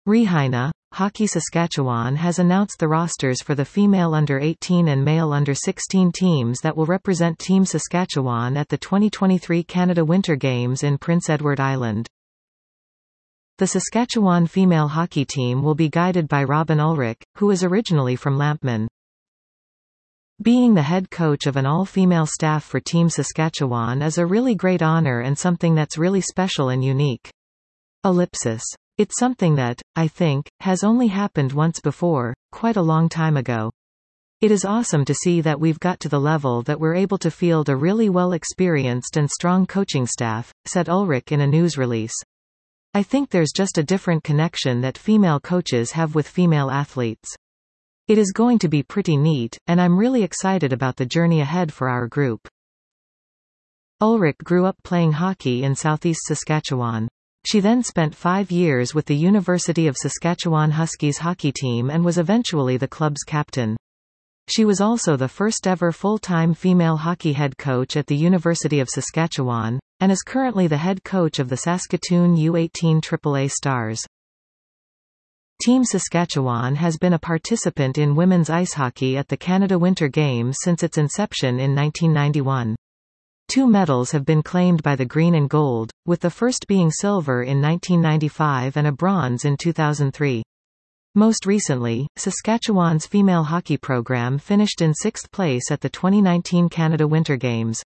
Regina, Hockey Saskatchewan has announced the rosters for the female under-18 and male under-16 teams that will represent Team Saskatchewan at the 2023 Canada Winter Games in Prince Edward Island. The Saskatchewan female hockey team will be guided by Robin Ulrich, who is originally from Lampman. Being the head coach of an all-female staff for Team Saskatchewan is a really great honor and something that's really special and unique. Ellipsis. It's something that, I think, has only happened once before, quite a long time ago. It is awesome to see that we've got to the level that we're able to field a really well-experienced and strong coaching staff, said Ulrich in a news release. I think there's just a different connection that female coaches have with female athletes. It is going to be pretty neat, and I'm really excited about the journey ahead for our group. Ulrich grew up playing hockey in southeast Saskatchewan. She then spent 5 years with the University of Saskatchewan Huskies hockey team and was eventually the club's captain. She was also the first ever full-time female hockey head coach at the University of Saskatchewan, and is currently the head coach of the Saskatoon U18 AAA Stars. Team Saskatchewan has been a participant in women's ice hockey at the Canada Winter Games since its inception in 1991. 2 medals have been claimed by the Green and Gold, with the first being silver in 1995 and a bronze in 2003. Most recently, Saskatchewan's female hockey program finished in 6th place at the 2019 Canada Winter Games.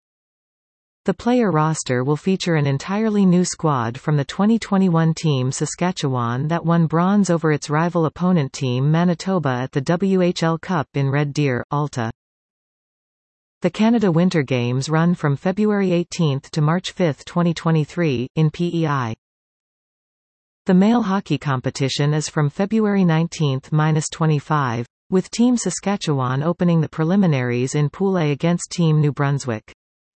The player roster will feature an entirely new squad from the 2021 Team Saskatchewan that won bronze over its rival opponent Team Manitoba at the WHL Cup in Red Deer, Alta. The Canada Winter Games run from February 18 to March 5, 2023, in PEI. The male hockey competition is from February 19–25, with Team Saskatchewan opening the preliminaries in Pool A against Team New Brunswick.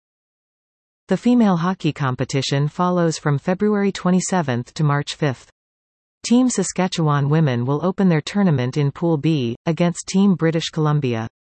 The female hockey competition follows from February 27 to March 5. Team Saskatchewan women will open their tournament in Pool B, against Team British Columbia.